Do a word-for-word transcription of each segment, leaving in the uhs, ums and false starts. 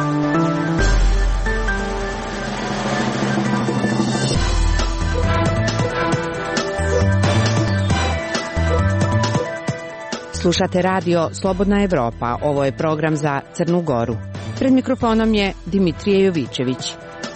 Slušate radio Slobodna Evropa. Ovo je program za Crnu Goru. Pred mikrofonom je Dimitrije Jovičević.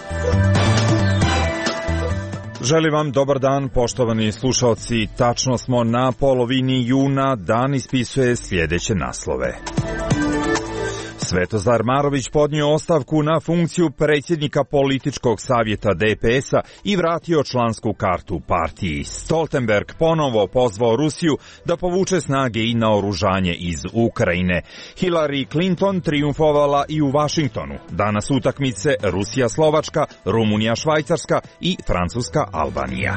Želim vam dobar dan, poštovani slušalci. Tačno smo na polovini juna, dan ispisuje sljedeće naslove. Svetozar Marović podnio ostavku na funkciju predsjednika političkog savjeta D P S-a i vratio člansku kartu partiji. Stoltenberg ponovo pozvao Rusiju da povuče snage i naoružanje iz Ukrajine. Hillary Clinton triumfovala i u Vašingtonu. Danas utakmice Rusija-Slovačka, Rumunija-Švajcarska i Francuska-Albanija.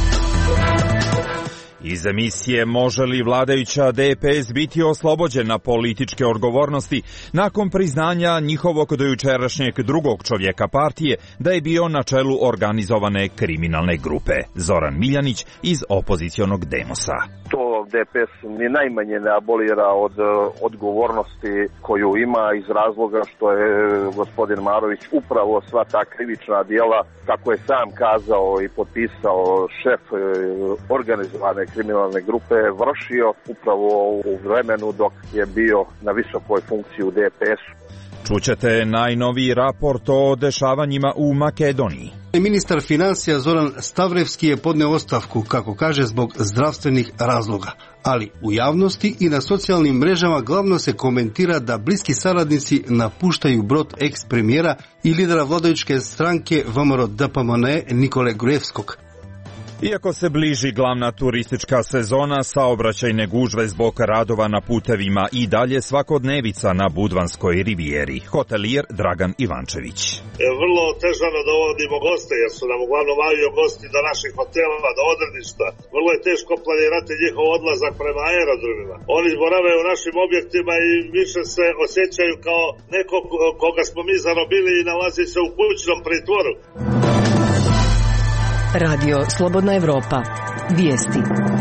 Iz emisije Može li vladajuća D P S biti oslobođena političke odgovornosti nakon priznanja njihovog dojučerašnjeg drugog čovjeka partije da je bio na čelu organizovane kriminalne grupe. Zoran Miljanić iz opozicionog Demosa. To D P S ni najmanje ne abolira od odgovornosti koju ima iz razloga što je gospodin Marović upravo sva ta krivična djela, kako je sam kazao i potpisao šef organizovane kriminalne grupe, vršio upravo u vremenu dok je bio na visokoj funkciji u D P S-u. Čućete najnoviji raport o dešavanjima u Makedoniji. Ministar financija Zoran Stavrevski je podneo ostavku, kako kaže, zbog zdravstvenih razloga. Ali u javnosti i na socijalnim mrežama glavno se komentira da bliski saradnici napuštaju brod eks-premijera i lidera vladajuće stranke V M R D P M N E Nikole Gruevskog. Iako se bliži glavna turistička sezona, saobraćajne gužve zbog radova na putevima i dalje svakodnevica na Budvanskoj rivijeri. Hotelijer Dragan Ivančević. Vrlo otežano dovodimo goste, jer su nam uglavnom avio gosti do naših hotela, do odredišta. Vrlo je teško planirati njihov odlazak prema aerodromima. Oni borave u našim objektima i više se osjećaju kao neko koga smo mi zarobili i nalazi se u kućnom pritvoru. Radio Slobodna Evropa. Vijesti.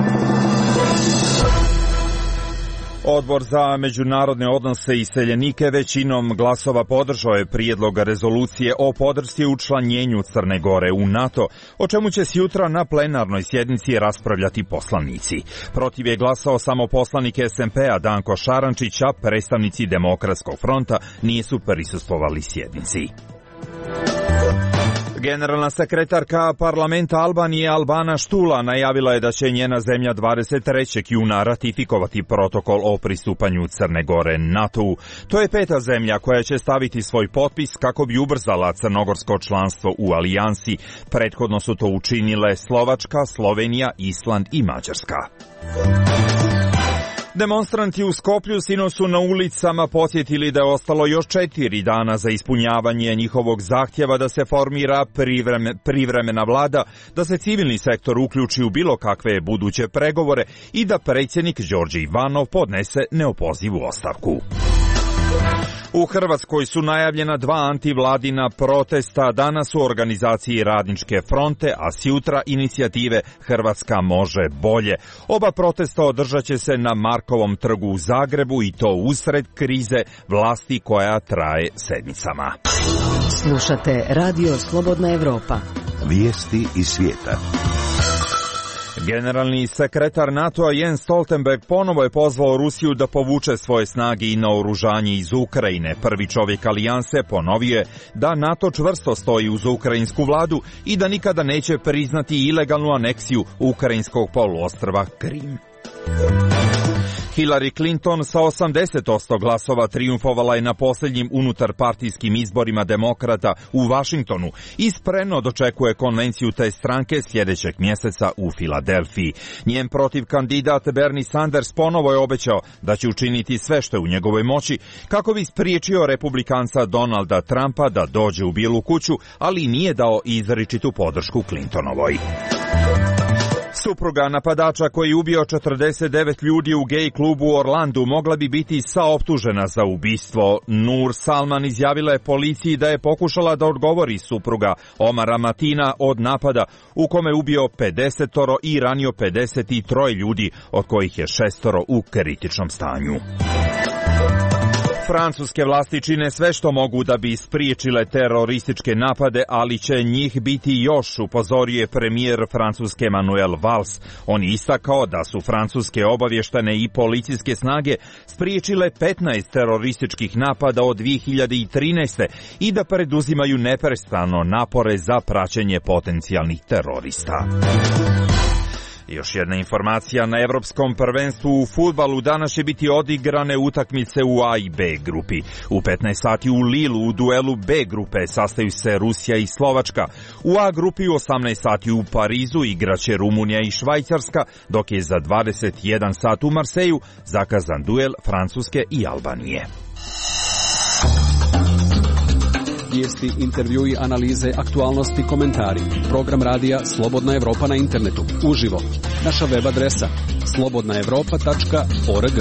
Odbor za međunarodne odnose i iseljenike većinom glasova podržao je prijedlog rezolucije o podršci učlanjenju Crne Gore u NATO, o čemu će se jutra na plenarnoj sjednici raspravljati poslanici. Protiv je glasao samo poslanik S M P-a Danko Šarančić, a predstavnici Demokratskog fronta nisu prisustvovali sjednici. Generalna sekretarka parlamenta Albanije Albana Štula najavila je da će njena zemlja dvadeset trećeg juna ratifikovati protokol o pristupanju Crne Gore NATO-u. To je peta zemlja koja će staviti svoj potpis kako bi ubrzala crnogorsko članstvo u alijansi. Prethodno su to učinile Slovačka, Slovenija, Island i Mađarska. Demonstranti u Skoplju sinoć su na ulicama podsjetili da je ostalo još četiri dana za ispunjavanje njihovog zahtjeva da se formira privreme, privremena vlada, da se civilni sektor uključi u bilo kakve buduće pregovore i da predsjednik Đorđe Ivanov podnese neopozivu ostavku. U Hrvatskoj su najavljena dva antivladina protesta, danas u organizaciji Radničke fronte, a sjutra inicijative Hrvatska može bolje. Oba protesta održat će se na Markovom trgu u Zagrebu i to usred krize vlasti koja traje sedmicama. Slušate Radio Slobodna Evropa. Vijesti iz svijeta. Generalni sekretar NATO-a Jens Stoltenberg ponovo je pozvao Rusiju da povuče svoje snage i naoružanje iz Ukrajine. Prvi čovjek alijanse ponovio je da NATO čvrsto stoji uz ukrajinsku vladu i da nikada neće priznati ilegalnu aneksiju ukrajinskog poluostrva Krim. Hillary Clinton sa osamdeset posto glasova triumfovala je na posljednjim unutarpartijskim izborima demokrata u Vašingtonu i spremno dočekuje konvenciju te stranke sljedećeg mjeseca u Filadelfiji. Njen protiv kandidat Bernie Sanders ponovo je obećao da će učiniti sve što je u njegovoj moći kako bi spriječio republikanca Donalda Trumpa da dođe u Bijelu kuću, ali nije dao izričitu podršku Clintonovoj. Supruga napadača koji je ubio četrdeset devet ljudi u gej klubu u Orlandu mogla bi biti saoptužena za ubistvo. Nur Salman izjavila je policiji da je pokušala da odgovori supruga Omara Matina od napada u kome je ubio pedesetoro i ranio pedeset tri ljudi, od kojih je šestoro u kritičnom stanju. Francuske vlasti čine sve što mogu da bi spriječile terorističke napade, ali će njih biti još, upozorio je premijer Francuske Manuel Valls. On je istakao da su francuske obavještane i policijske snage spriječile petnaest terorističkih napada od dvije hiljade trinaeste. i da preduzimaju neprestano napore za praćenje potencijalnih terorista. Još jedna informacija, na Evropskom prvenstvu u fudbalu danas će biti odigrane utakmice u A i B grupi. U petnaest sati u Lilu u duelu B grupe sastaju se Rusija i Slovačka. U A grupi u osamnaest sati u Parizu igraće Rumunija i Švajcarska, dok je za dvadeset jedan sat u Marseju zakazan duel Francuske i Albanije. Vijesti, intervjui, analize, aktualnosti, komentari. Program radija Slobodna Evropa na internetu. Uživo. Naša web adresa slobodna evropa tačka org.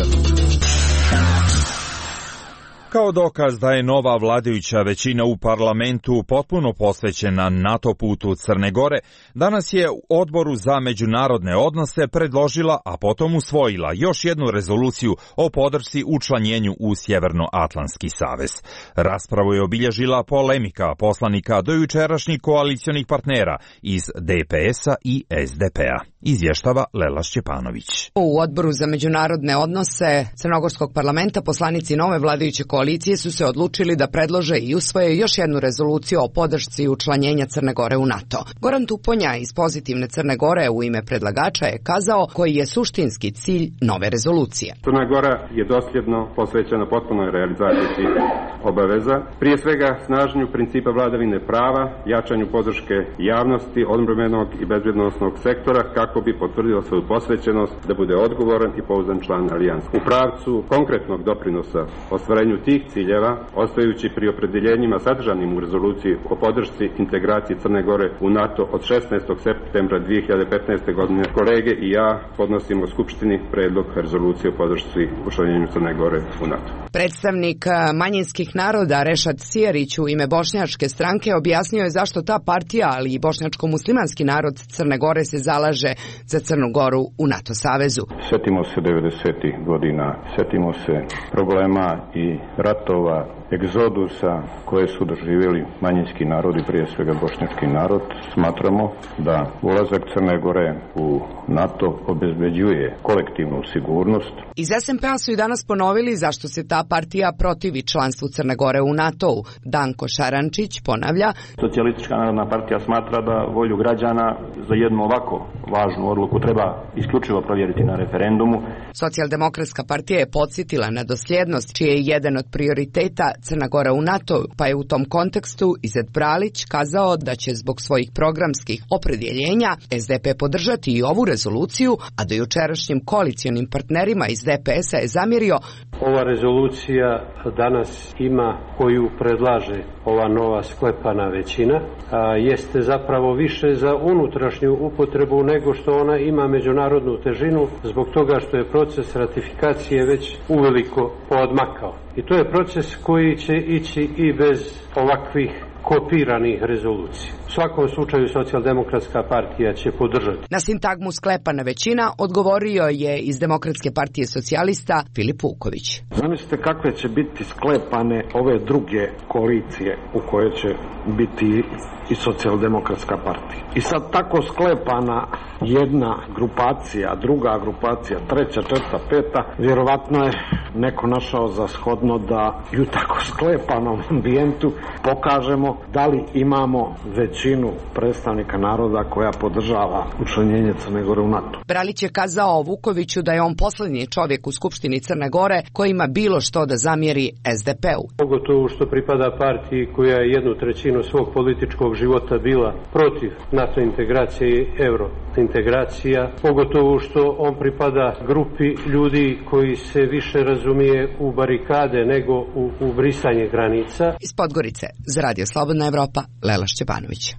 Kao dokaz da je nova vladajuća većina u parlamentu potpuno posvećena NATO putu Crne Gore, danas je u Odboru za međunarodne odnose predložila, a potom usvojila još jednu rezoluciju o podršci učlanjenju u Sjevernoatlantski savez. Raspravu je obilježila polemika poslanika dojučerašnjih koalicionih partnera iz D P S-a i S D P-a. Izvještava Lela Šćepanović. U Odboru za međunarodne odnose Crnogorskog parlamenta poslanici nove vladajuće koalicije su se odlučili da predlože i usvoje još jednu rezoluciju o podršci učlanjenja Crne Gore u NATO. Goran Tuponja iz Pozitivne Crne Gore u ime predlagača je kazao koji je suštinski cilj nove rezolucije. Crna Gora je dosljedno posvećena potpunoj realizaciji svih obaveza, prije svega snaženju principa vladavine prava, jačanju podrške javnosti, odbrambenog i bezbjednosnog sektora kako bi potvrdila svoju posvećenost da bude odgovoran i pouzdan član alijanse. U pravcu konkretnog doprinosa ostvarenju tih ciljeva, ostajući pri opredeljenjima sadržanim u rezoluciji o podršci integraciji Crne Gore u NATO od šesnaestog septembra dvije hiljade petnaeste. godine, kolege i ja podnosimo Skupštini predlog rezolucije o podršci učlanjenju Crne Gore u NATO. Predstavnik manjinskih naroda Rešad Sijerić u ime Bošnjačke stranke objasnio je zašto ta partija, ali i bošnjačko-muslimanski narod Crne Gore se zalaže za Crnu Goru u NATO savezu. Sjetimo se devedesetih godina, sjetimo se problema i ratova, egzodusa koje su doživjeli manjinski narodi, prije svega bošnjački narod. Smatramo da ulazak Crne Gore u NATO obezbeđuje kolektivnu sigurnost. Iz S M P-a su i danas ponovili zašto se ta partija protivi članstvu Crne Gore u NATO-u. Danko Šarančić ponavlja: Socijalistička narodna partija smatra da volju građana za jednu ovako važnu odluku treba isključivo provjeriti na referendumu. Socijaldemokratska partija je podsjetila na dosljednost, čiji je jedan od prioriteta Crna Gora u NATO, pa je u tom kontekstu Izet Bralić kazao da će zbog svojih programskih opredjeljenja S D P podržati i ovu rezoluciju, a do jučerašnjim koalicionim partnerima iz D P S-a je zamjerio: ova rezolucija danas ima, koju predlaže ova nova sklepana većina, a jeste zapravo više za unutrašnju upotrebu nego što ona ima međunarodnu težinu, zbog toga što je proces ratifikacije već uveliko poodmakao. I to je proces koji će ići i bez ovakvih kopiranih rezolucija. U svakom slučaju Socijaldemokratska partija će podržati. Na sintagmu sklepana većina odgovorio je iz Demokratske partije socijalista Filip Vuković. Zamislite kakve će biti sklepane ove druge koalicije u kojoj će biti i Socijaldemokratska partija. I sad tako sklepana jedna grupacija, druga grupacija, treća, četvrta, peta, vjerovatno je neko našao za shodno da i u tako sklepanom ambijentu pokažemo da li imamo većinu predstavnika naroda koja podržava učlanjenje Crne Gore u NATO. Bralić je kazao Vukoviću da je on posljednji čovjek u Skupštini Crne Gore koji ima bilo što da zamjeri S D P-u. Pogotovo što pripada partiji koja je jednu trećinu svog političkog života bila protiv NATO integracije i euro integracija, pogotovo što on pripada grupi ljudi koji se više razumije u barikade nego u, u brisanje granica. Iz Podgorice za Radio Slobodna Evropa, Lela Šćepanović.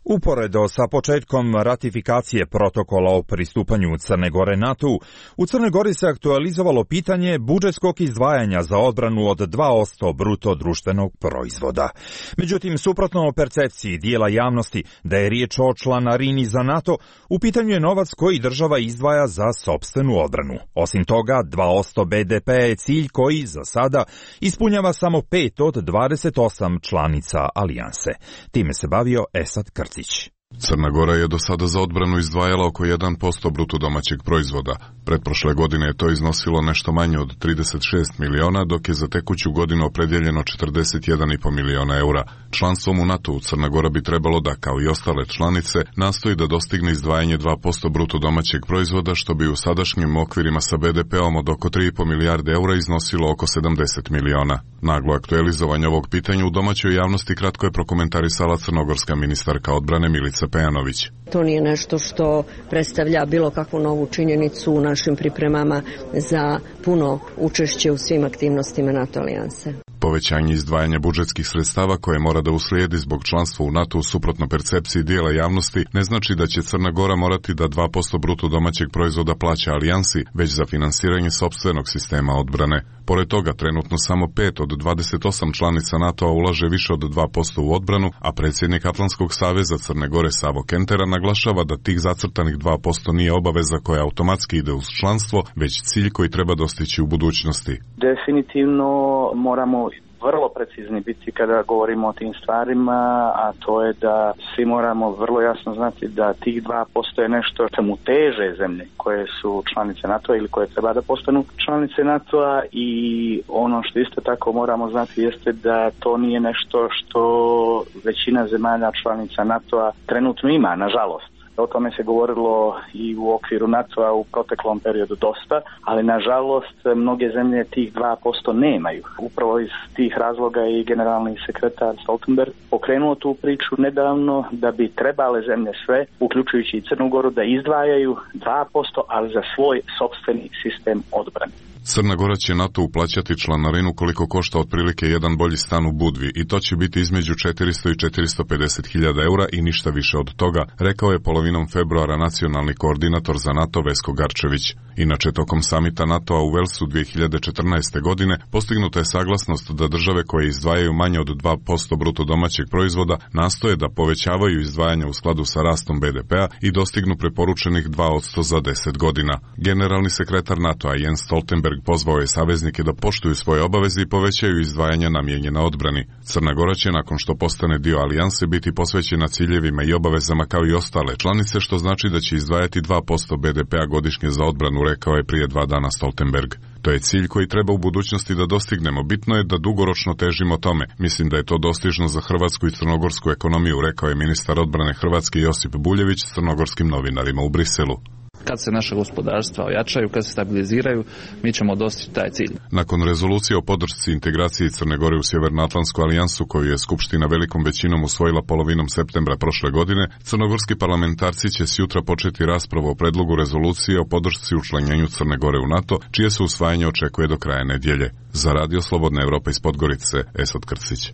Uporedo sa početkom ratifikacije protokola o pristupanju Crne Gore NATO-u, u Crnoj Gori se aktualizovalo pitanje budžetskog izdvajanja za odbranu od dva posto bruto društvenog proizvoda. Međutim, suprotno percepciji dijela javnosti da je riječ o članarini za NATO, u pitanju je novac koji država izdvaja za sopstvenu odbranu. Osim toga, dva posto be de pe je cilj koji za sada ispunjava samo pet od dvadeset osam članica alijanse. Time se bavio Esad Krcić. Crna Gora je do sada za odbranu izdvajala oko jedan posto bruto domaćeg proizvoda. Pretprošle godine je to iznosilo nešto manje od trideset šest miliona, dok je za tekuću godinu opredjeljeno četrdeset jedan i po miliona eura. Članstvom u NATO-u Crna Gora bi trebalo da, kao i ostale članice, nastoji da dostigne izdvajanje dva posto bruto domaćeg proizvoda, što bi u sadašnjim okvirima sa be de peom od oko tri i po milijarde eura iznosilo oko sedamdeset miliona. Naglo aktualizovanje ovog pitanja u domaćoj javnosti kratko je prokomentarisala crnogorska ministarka odbrane Milica Pejanović. To nije nešto što predstavlja bilo kakvu novu činjenicu u našim pripremama za puno učešće u svim aktivnostima NATO alijanse. Povećanje izdvajanja budžetskih sredstava koje mora da uslijedi zbog članstva u NATO-u suprotno percepciji dijela javnosti ne znači da će Crna Gora morati da dva posto bruto domaćeg proizvoda plaća alijansi, već za finansiranje sopstvenog sistema odbrane. Pored toga, trenutno samo pet od dvadeset osam članica NATO-a ulaže više od dva posto u odbranu, a predsjednik Atlantskog saveza Crne Gore Savo Kentera naglašava da tih zacrtanih dva posto nije obaveza koja automatski ide uz članstvo, već cilj koji treba dostići u budućnosti. Definitivno moramo vrlo precizni biti kada govorimo o tim stvarima, a to je da svi moramo vrlo jasno znati da tih dva posto je nešto čemu teže zemlje koje su članice NATO-a ili koje treba da postanu članice NATO-a, i ono što isto tako moramo znati jeste da to nije nešto što većina zemalja članica NATO-a trenutno ima, nažalost. O tome se govorilo i u okviru NATO-a u proteklom periodu dosta, ali nažalost mnoge zemlje tih dva posto nemaju. Upravo iz tih razloga i generalni sekretar Stoltenberg pokrenuo tu priču nedavno da bi trebale zemlje sve, uključujući i Crnu Goru, da izdvajaju dva posto, ali za svoj sopstveni sistem odbrane. Crna Gora će NATO uplaćati članarinu koliko košta otprilike jedan bolji stan u Budvi, i to će biti između četiristo i četiristo pedeset hiljada eura i ništa više od toga, rekao je polovinom februara nacionalni koordinator za NATO Vesko Garčević. Inače, tokom samita NATO-a u Velsu dvije hiljade četrnaeste. godine postignuta je saglasnost da države koje izdvajaju manje od dva posto bruto domaćeg proizvoda nastoje da povećavaju izdvajanja u skladu sa rastom be de pea i dostignu preporučenih dva posto za deset godina. Generalni sekretar NATO-a Jens Stoltenberg pozvao je saveznike da poštuju svoje obaveze i povećaju izdvajanja namijenjena odbrani. Crna Gora će, nakon što postane dio alijanse, biti posvećena ciljevima i obavezama kao i ostale članice, što znači da će izdvajati dva posto be de pea godišnje za odbranu, rekao je prije dva dana Stoltenberg. To je cilj koji treba u budućnosti da dostignemo. Bitno je da dugoročno težimo tome. Mislim da je to dostižno za hrvatsku i crnogorsku ekonomiju, rekao je ministar odbrane Hrvatske Josip Buljević crnogorskim novinarima u Briselu. Kad se naša gospodarstva ojačaju, kad se stabiliziraju, mi ćemo dostići taj cilj. Nakon rezolucije o podršci integraciji Crne Gore u Sjevernoatlantsku alijansu, koju je Skupština velikom većinom usvojila polovinom septembra prošle godine, crnogorski parlamentarci će sjutra početi raspravu o predlogu rezolucije o podršci učlanjenju Crne Gore u NATO, čije se usvajanje očekuje do kraja nedjelje. Za Radio Slobodna Evropa iz Podgorice, Esad Krcić.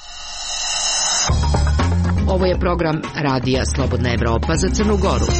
Ovo je program Radija Slobodna Evropa za Crnu Goru.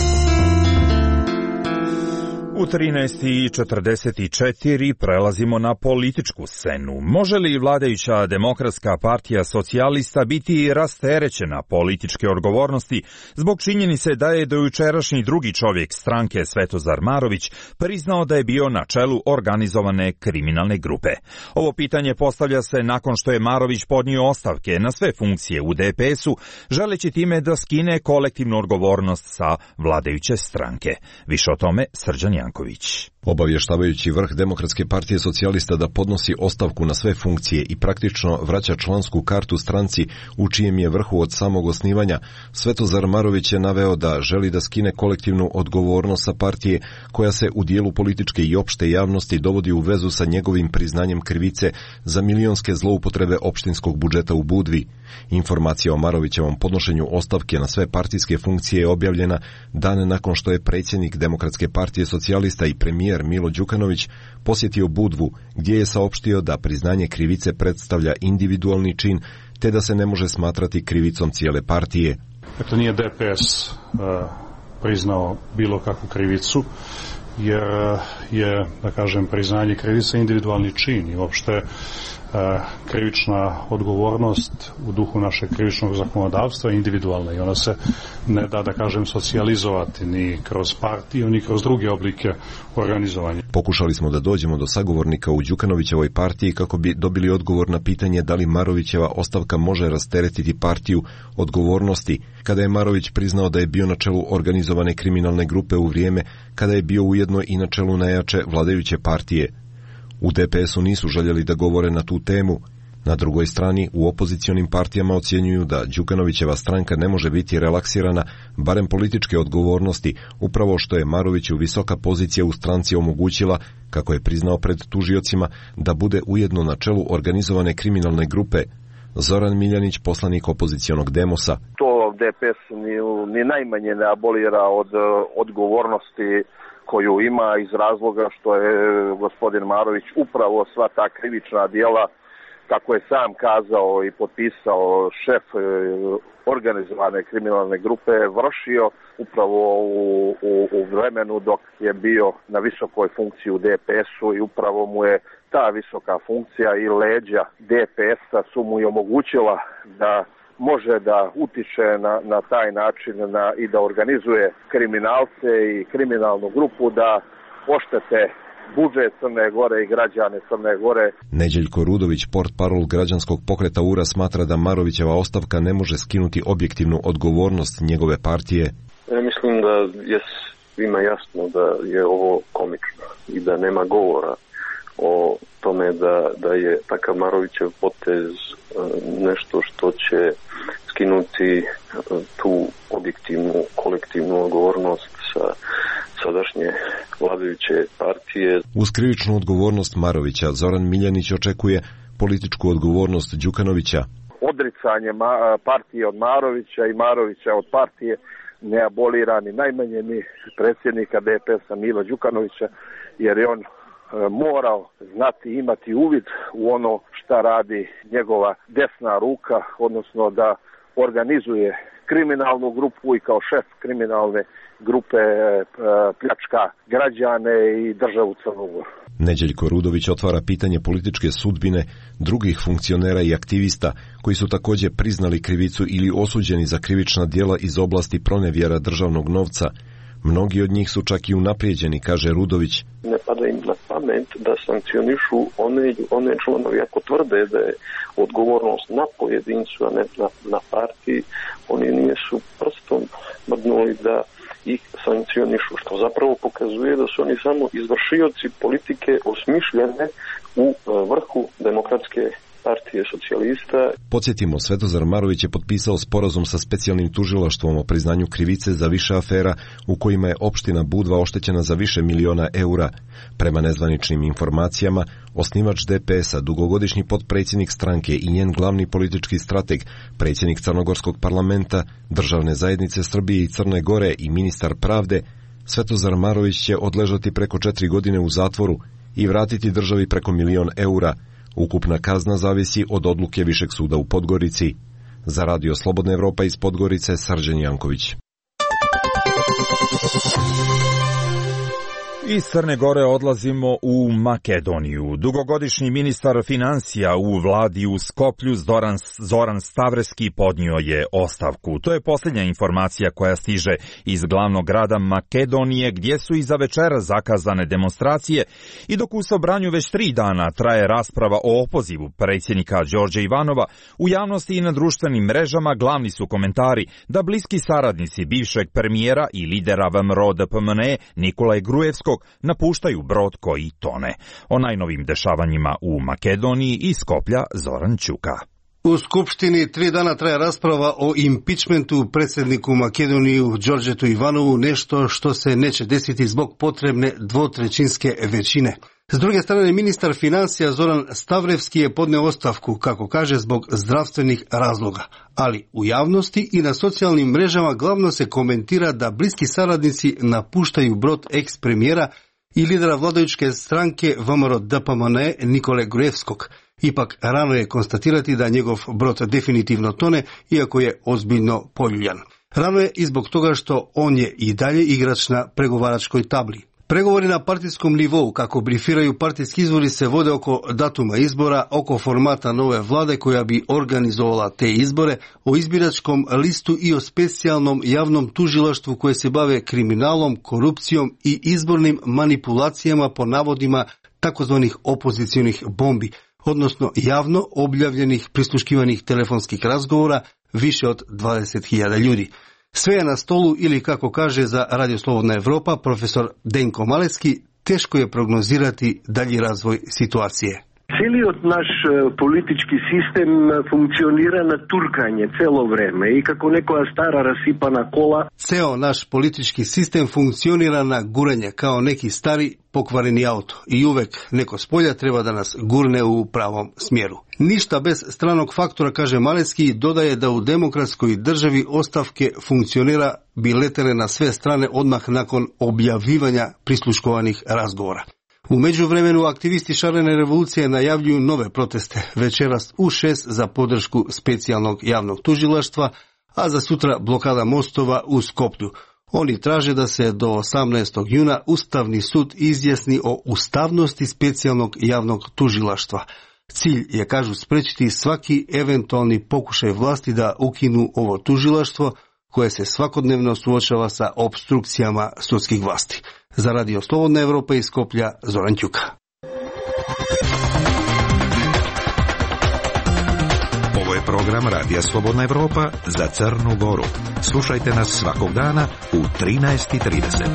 U trinaest i četrdeset četiri prelazimo na političku scenu. Može li vladajuća Demokratska partija socijalista biti rasterećena političke odgovornosti zbog činjenice da je dojučerašnji drugi čovjek stranke Svetozar Marović priznao da je bio na čelu organizovane kriminalne grupe? Ovo pitanje postavlja se nakon što je Marović podnio ostavke na sve funkcije u de pe esu, želeći time da skine kolektivnu odgovornost sa vladajuće stranke. Više o tome Srđan Janković. Obavještavajući vrh Demokratske partije socijalista da podnosi ostavku na sve funkcije i praktično vraća člansku kartu stranci u čijem je vrhu od samog osnivanja, Svetozar Marović je naveo da želi da skine kolektivnu odgovornost sa partije koja se u dijelu političke i opšte javnosti dovodi u vezu sa njegovim priznanjem krivice za milionske zloupotrebe opštinskog budžeta u Budvi. Informacija o Marovićevom podnošenju ostavke na sve partijske funkcije je objavljena dan nakon što je predsjednik Demokratske partije socijalista i premijer Milo Đukanović posjetio Budvu, gdje je saopštio da priznanje krivice predstavlja individualni čin, te da se ne može smatrati krivicom cijele partije. Dakle, nije D P S uh, priznao bilo kakvu krivicu, jer je, da kažem, priznanje krivice individualni čin i uopšte krivična odgovornost u duhu našeg krivičnog zakonodavstva je individualna i ona se ne da, da kažem, socijalizovati ni kroz partiju, ni kroz druge oblike organizovanja. Pokušali smo da dođemo do sagovornika u Đukanovićevoj partiji kako bi dobili odgovor na pitanje da li Marovićeva ostavka može rasteretiti partiju odgovornosti, kada je Marović priznao da je bio na čelu organizovane kriminalne grupe u vrijeme kada je bio ujedno i na čelu najjače vladajuće partije. U D P S-u nisu željeli da govore na tu temu. Na drugoj strani, u opozicionim partijama ocjenjuju da Đukanovićeva stranka ne može biti relaksirana, barem političke odgovornosti, upravo što je Maroviću visoka pozicija u stranci omogućila, kako je priznao pred tužiocima, da bude ujedno na čelu organizovane kriminalne grupe. Zoran Miljanić, poslanik opozicionog Demosa. To D P S ni, ni najmanje ne abolira od odgovornosti koju ima iz razloga što je gospodin Marović upravo sva ta krivična djela, kako je sam kazao i potpisao šef organizovane kriminalne grupe, vršio upravo u, u, u vremenu dok je bio na visokoj funkciji u D P S-u i upravo mu je ta visoka funkcija i leđa D P S-a su mu i omogućila da može da utiče na, na taj način na, i da organizuje kriminalce i kriminalnu grupu da oštete budžet Crne Gore i građane Crne Gore. Neđeljko Rudović, portparol građanskog pokreta U R A, smatra da Marovićeva ostavka ne može skinuti objektivnu odgovornost njegove partije. Ja mislim da je svima jasno da je ovo komično i da nema govora o tome da, da je takav Marovićev potez nešto što će skinuti tu objektivnu kolektivnu odgovornost sa sadašnje vladajuće partije. Uz krivičnu odgovornost Marovića, Zoran Miljanić očekuje političku odgovornost Đukanovića. Odricanje partije od Marovića i Marovića od partije ne abolira ni najmanje ni predsjednika D P S-a Mila Đukanovića, jer je on morao znati, imati uvid u ono šta radi njegova desna ruka, odnosno da organizuje kriminalnu grupu i kao šef kriminalne grupe pljačka građane i državu Crnu Goru. Neđeljko Rudović otvara pitanje političke sudbine drugih funkcionera i aktivista koji su također priznali krivicu ili osuđeni za krivična djela iz oblasti pronevjera državnog novca. Mnogi od njih su čak i unaprijeđeni, kaže Rudović. Ne pada im na pamet da sankcionišu one, one članovi ako tvrde da je odgovornost na pojedincu, a ne na, na partiji. Oni nisu prstom mrdnuli da ih sankcionišu, što zapravo pokazuje da su oni samo izvršioci politike osmišljene u vrhu demokratske partije socijalista. Podsjetimo, Svetozar Marović je potpisao sporazum sa specijalnim tužilaštvom o priznanju krivice za više afera u kojima je opština Budva oštećena za više miliona eura. Prema nezvaničnim informacijama, osnivač D P S-a, dugogodišnji potpredsjednik stranke i njen glavni politički strateg, predsjednik Crnogorskog parlamenta, Državne zajednice Srbije i Crne Gore i ministar pravde, Svetozar Marović će odležati preko četiri godine u zatvoru i vratiti državi preko milion eura. Ukupna kazna zavisi od odluke Višeg suda u Podgorici. Za Radio Slobodna Evropa iz Podgorice, Srđan Janković. Iz Crne Gore odlazimo u Makedoniju. Dugogodišnji ministar financija u vladi u Skoplju Zoran, Zoran Stavreski podnio je ostavku. To je posljednja informacija koja stiže iz glavnog grada Makedonije, gdje su i za večera zakazane demonstracije i dok u Sobranju već tri dana traje rasprava o opozivu predsjednika Đorđa Ivanova, u javnosti i na društvenim mrežama glavni su komentari da bliski saradnici bivšeg premijera i lidera V M R O D P M N E Nikolaja Grujevskog napuštaju brod koji tone. O najnovim dešavanjima u Makedoniji iz Skoplja Zoran Ćuka. U Skupštini tri dana traje rasprava o impičmentu predsjedniku Makedoniju Đorđetu Ivanovu, nešto što se neće desiti zbog potrebne dvotrećinske većine. S druge strane, ministar financija Zoran Stavrevski je podneo ostavku, kako kaže, zbog zdravstvenih razloga. Ali u javnosti i na socijalnim mrežama glavno se komentira da bliski saradnici napuštaju brod eks-premijera i lidera vladajuće stranke V M R O D P M N E Nikole Grujevskog. Ipak rano je konstatirati da njegov brod definitivno tone, iako je ozbiljno poljuljan. Rano je i zbog toga što on je i dalje igrač na pregovaračkoj tabli. Pregovori na partijskom nivou, kako brifiraju partijski izvori, se vode oko datuma izbora, oko formata nove vlade koja bi organizovala te izbore, o izbiračkom listu i o specijalnom javnom tužilaštvu koje se bave kriminalom, korupcijom i izbornim manipulacijama po navodima takozvanih opozicionih bombi, odnosno javno objavljenih prisluškivanih telefonskih razgovora više od dvadeset hiljada ljudi. Sve je na stolu ili, kako kaže za Radio Slobodna Evropa profesor Denko Maleski, teško je prognozirati dalji razvoj situacije. Cijeli od naš politički sistem funkcionira na turkanje celo vreme i kako nekoja stara rasipana kola. Ceo naš politički sistem funkcionira na guranje kao neki stari pokvareni auto i uvek neko s polja treba da nas gurne u pravom smjeru. Ništa bez stranog faktora, kaže Malecki, dodaje da u demokratskoj državi ostavke funkcionira bi letele na sve strane odmah nakon objavljivanja prisluškovanih razgovora. U međuvremenu aktivisti šarene revolucije najavljuju nove proteste večeras u šest za podršku specijalnog javnog tužilaštva, a za sutra blokada mostova u Skoplju. Oni traže da se do osamnaestog juna Ustavni sud izjasni o ustavnosti specijalnog javnog tužilaštva. Cilj je, kažu, sprečiti svaki eventualni pokušaj vlasti da ukinu ovo tužilaštvo koje se svakodnevno suočava sa opstrukcijama sudskih vlasti. Za Radio Slobodna Evropa iz Skoplja, Zoran Ćuka. Ovo je program Radija Slobodna Evropa za Crnu Goru. Slušajte nas svakog dana u trinaest i trideset.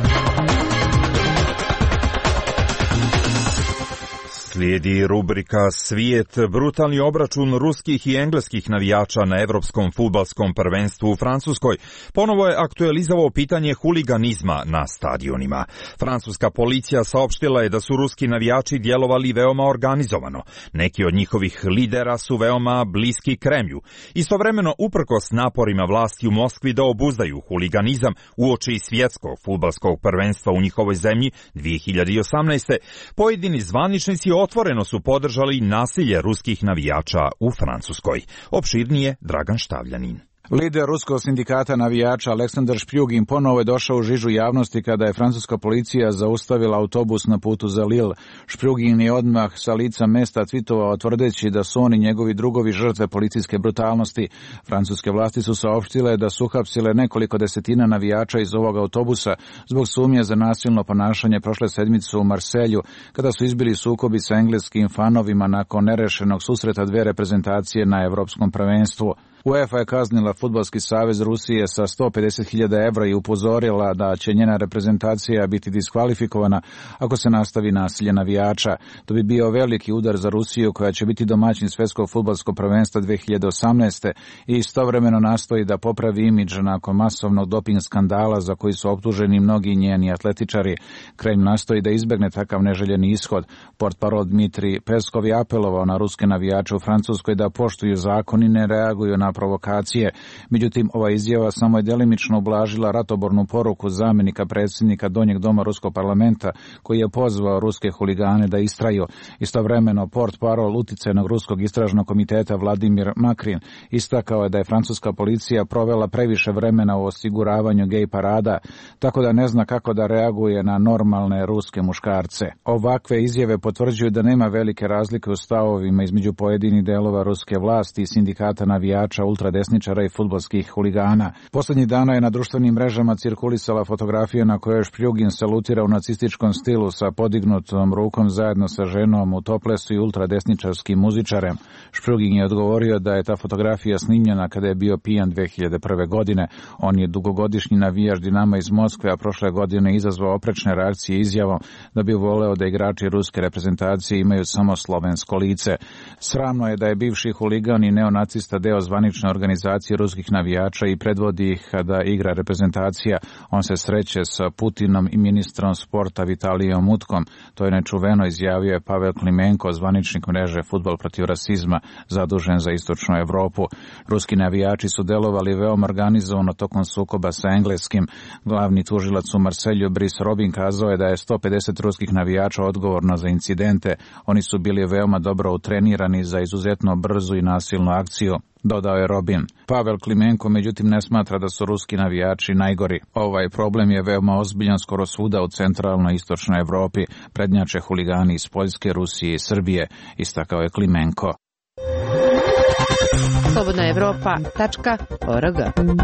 Slijedi rubrika Svijet, brutalni obračun ruskih i engleskih navijača na Evropskom fudbalskom prvenstvu u Francuskoj. Ponovo je aktualizovao pitanje huliganizma na stadionima. Francuska policija saopštila je da su ruski navijači djelovali veoma organizovano. Neki od njihovih lidera su veoma bliski Kremlju. Istovremeno, uprkos naporima vlasti u Moskvi da obuzdaju huliganizam uoči svjetskog fudbalskog prvenstva u njihovoj zemlji dvije hiljade osamnaeste. pojedini zvaničnici otvoreno su podržali nasilje ruskih navijača u Francuskoj. Opširnije Dragan Štavljanin. Lider ruskog sindikata navijača Aleksandar Špjugin ponovo je došao u žižu javnosti kada je francuska policija zaustavila autobus na putu za Lille. Špjugin je odmah sa lica mesta tvitovao tvrdeći da su oni njegovi drugovi žrtve policijske brutalnosti. Francuske vlasti su saopštile da su uhapsile nekoliko desetina navijača iz ovog autobusa zbog sumnje za nasilno ponašanje prošle sedmice u Marselju, kada su izbili sukobi sa engleskim fanovima nakon nerešenog susreta dve reprezentacije na Evropskom prvenstvu. UEFA je kaznila Fudbalski savez Rusije sa sto pedeset hiljada evra i upozorila da će njena reprezentacija biti diskvalifikovana ako se nastavi nasilje navijača. To bi bio veliki udar za Rusiju, koja će biti domaćin svjetskog fudbalskog prvenstva dvije hiljade osamnaeste. i istovremeno nastoji da popravi imidž nakon masovnog doping skandala za koji su optuženi mnogi njeni atletičari. Kremlj nastoji da izbegne takav neželjeni ishod. Portparol Dmitri Peskov je apelovao na ruske navijače u Francuskoj da poštuju zakon i ne reaguju na provokacije. Međutim, ova izjava samo je delimično ublažila ratobornu poruku zamjenika predsjednika Donjeg doma ruskog parlamenta, koji je pozvao ruske huligane da istraju. Istovremeno, portparol uticajnog ruskog istražnog komiteta Vladimir Makrin istakao je da je francuska policija provela previše vremena u osiguravanju gej parada, tako da ne zna kako da reaguje na normalne ruske muškarce. Ovakve izjave potvrđuju da nema velike razlike u stavovima između pojedinih delova ruske vlasti i sindikata navijača, ultradesničara i fudbalskih huligana. Posljednjih dana je na društvenim mrežama cirkulisala fotografija na kojoj Špjugin salutira u nacističkom stilu sa podignutom rukom zajedno sa ženom u toplesu i ultradesničarskim muzičarem. Špjugin je odgovorio da je ta fotografija snimljena kada je bio pijan dvije hiljade prve. godine. On je dugogodišnji navijač Dinama iz Moskve, a prošle godine izazvao oprečne reakcije izjavom da bi voleo da igrači ruske reprezentacije imaju samo slovensko lice. Sramno je da je bivši huligan i neonacista deo zvanične organizacije ruskih navijača i predvodi ih kada igra reprezentacija. On se sreće sa Putinom i ministrom sporta Vitalijom Mutkom. To je nečuveno, izjavio je Pavel Klimenko, zvaničnik mreže Fudbal protiv rasizma, zadužen za istočnu Evropu. Ruski navijači su delovali veoma organizovano tokom sukoba sa engleskim. Glavni tužilac u Marselju Brice Robin kazao je da je sto pedeset ruskih navijača odgovorno za incidente. Oni su bili veoma dobro utrenirani za izuzetno brzu i nasilnu akciju. dodao je Robin. Pavel Klimenko međutim ne smatra da su ruski navijači najgori. Ovaj problem je veoma ozbiljan skoro svuda u centralnoj i istočnoj Evropi, prednjače huligani iz Poljske, Rusije i Srbije, istakao je Klimenko. slobodna evropa tačka org.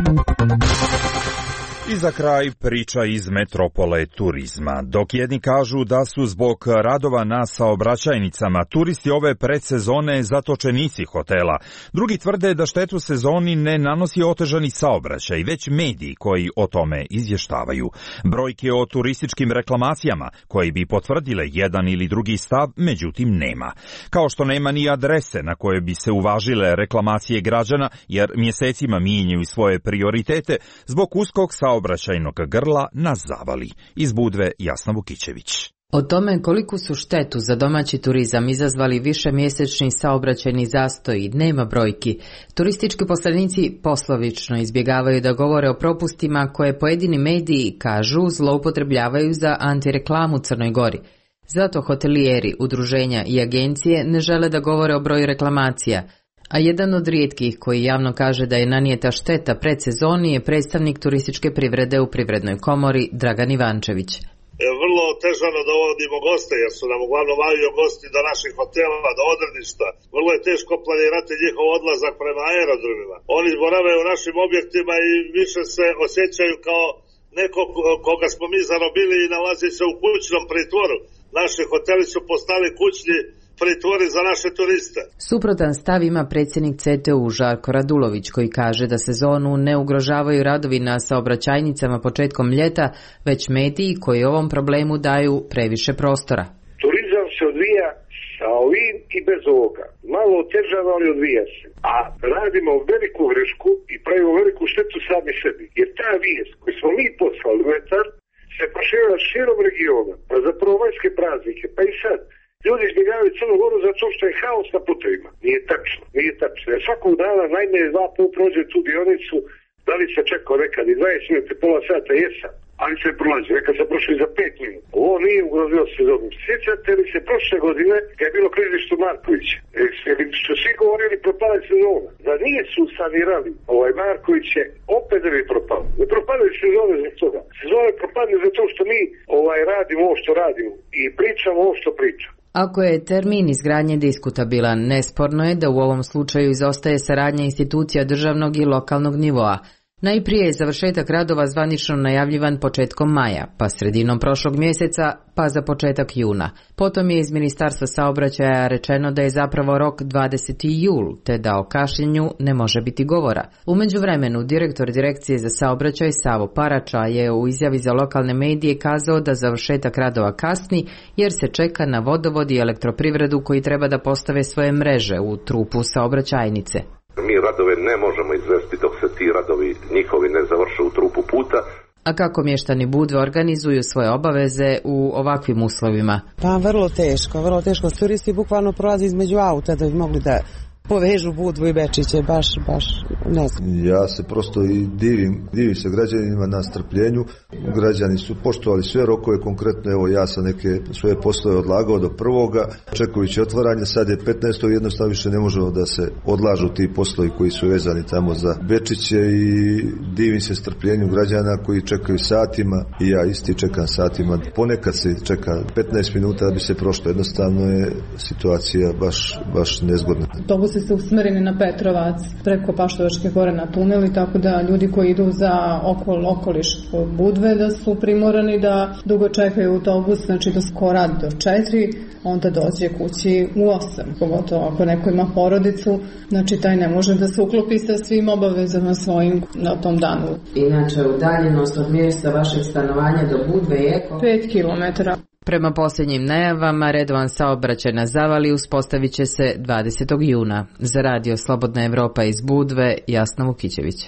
I za kraj priča iz metropole turizma. Dok jedni kažu da su zbog radova na saobraćajnicama turisti ove predsezone zatočenici hotela, drugi tvrde da štetu sezoni ne nanosi otežani saobraćaj, već mediji koji o tome izvještavaju. Brojke o turističkim reklamacijama koji bi potvrdile jedan ili drugi stav, međutim nema. Kao što nema ni adrese na koje bi se uvažile reklamacije građana, jer mjesecima mijenjaju svoje prioritete zbog uskog saobraćajnog obraćajnog grla na zavali. Iz Budve Jasna Vukićević. O tome koliku su štetu za domaći turizam izazvali višemjesečni saobraćajni zastoji nema brojki. Turistički poslanici poslovično izbjegavaju da govore o propustima koje pojedini mediji, kažu, zloupotrebljavaju za antireklamu u Crnoj Gori. Zato hotelijeri, udruženja i agencije ne žele da govore o broju reklamacija. A jedan od rijetkih koji javno kaže da je nanijeta šteta predsezoni je predstavnik turističke privrede u Privrednoj komori Dragan Ivančević. Vrlo otežano dovodimo goste jer su nam uglavnom avio gosti do naših hotela, do odredišta. Vrlo je teško planirati njihov odlazak prema aerodromima. Oni borave u našim objektima i više se osjećaju kao neko koga smo mi zarobili i nalazi se u kućnom pritvoru. Naši hoteli su postali kućni pritvori za naše turiste. Suprotan stav ima predsjednik C T U Žarko Radulović koji kaže da sezonu ne ugrožavaju radovi na saobraćajnicama početkom ljeta, već mediji koji ovom problemu daju previše prostora. Turizam se odvija sa ovim i bez ovoga. Malo otežava, ali odvija se. A radimo veliku grešku i pravimo veliku štetu sami sebi. Jer ta vijest koju smo mi poslali u etar se proširila širom regiona, pa za prvomajske praznike, pa i sad. Ljudi izbjegavaju Crnu Goru zato što je haos na putovima. Nije tačno, nije tačno. Jer svakog dana najmanje dva put prođe tu dionicu, da li se čekao nekad i dvadeset minuta, pola sata, jesam, ali se prolazi. Nekad se prošli za pet minuta. Ovo nije ugrozio sezonu. Sjećate li se prošle godine kad je bilo križište Markovića? Što svi govorili propali sezona. Da nije su sanirali ovaj Marković je opet da bi propali. Ne propadaju sezone zbog toga. Sezone propadne zato što mi ovaj radimo ovo što radimo i pričamo ovo što pričamo. Ako je termin izgradnje diskutabilan, nesporno je da u ovom slučaju izostaje saradnja institucija državnog i lokalnog nivoa. Najprije je završetak radova zvanično najavljivan početkom maja, pa sredinom prošlog mjeseca, pa za početak juna. Potom je iz Ministarstva saobraćaja rečeno da je zapravo rok dvadeseti jul, te da o kašnjenju ne može biti govora. U međuvremenu, direktor Direkcije za saobraćaj Savo Parača je u izjavi za lokalne medije kazao da završetak radova kasni jer se čeka na vodovod i elektroprivredu koji treba da postave svoje mreže u trupu saobraćajnice. Mi radove ne možemo izvesti dok se ti radovi njihovi ne završe u trupu puta. A kako mještani Budve organizuju svoje obaveze u ovakvim uslovima? Pa vrlo teško, vrlo teško. Turisti bukvalno prolazi između auta da bi mogli da povežu Budvu i Bečiće, baš, baš ne znam. Ja se prosto i divim, divim se građanima na strpljenju. Građani su poštovali sve rokove, konkretno evo ja sam neke svoje poslove odlagao do prvoga, čekajući otvaranje, sad je petnaestog jednostavno više ne možemo da se odlažu ti poslovi koji su vezani tamo za Bečiće i divim se strpljenju građana koji čekaju satima i ja isti čekam satima. Ponekad se čeka petnaest minuta da bi se prošlo, jednostavno je situacija baš, baš nezgodna. Autobusi su usmjereni na Petrovac preko Paštovačke gore na tuneli, tako da ljudi koji idu za okol, okoliš Budve da su primorani da dugo čekaju autobus, znači da ko radi do četiri, onda dođe kući u osam, pogotovo ako neko ima porodicu, znači taj ne može da se uklopi sa svim obavezama svojim na tom danu. Inače, udaljenost od mjesta vašeg stanovanja do Budve je pet kilometara. Prema posljednjim najavama, redovan saobraćaj na zavali uspostavit će se dvadesetog juna. Za radio Slobodna Evropa iz Budve, Jasna Vukićević.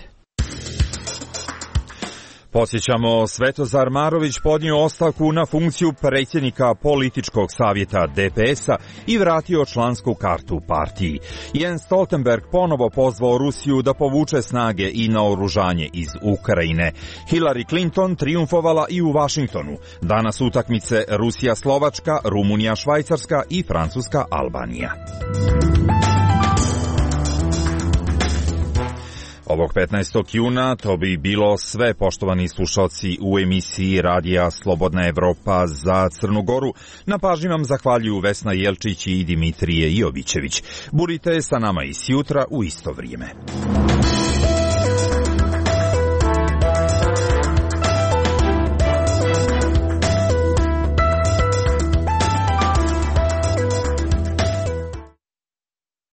Podsjećamo, Svetozar Marović podnio ostavku na funkciju predsjednika političkog savjeta D P S-a i vratio člansku kartu partiji. Jens Stoltenberg ponovo pozvao Rusiju da povuče snage i naoružanje iz Ukrajine. Hillary Clinton triumfovala i u Vašingtonu. Danas utakmice Rusija-Slovačka, Rumunija-Švajcarska i Francuska-Albanija. Ovog petnaestog juna to bi bilo sve, poštovani slušalci, u emisiji Radija Slobodna Evropa za Crnu Goru. Na pažnji vam zahvaljuju Vesna Jelčić i Dimitrije Jovićević. Budite sa nama i sjutra u isto vrijeme.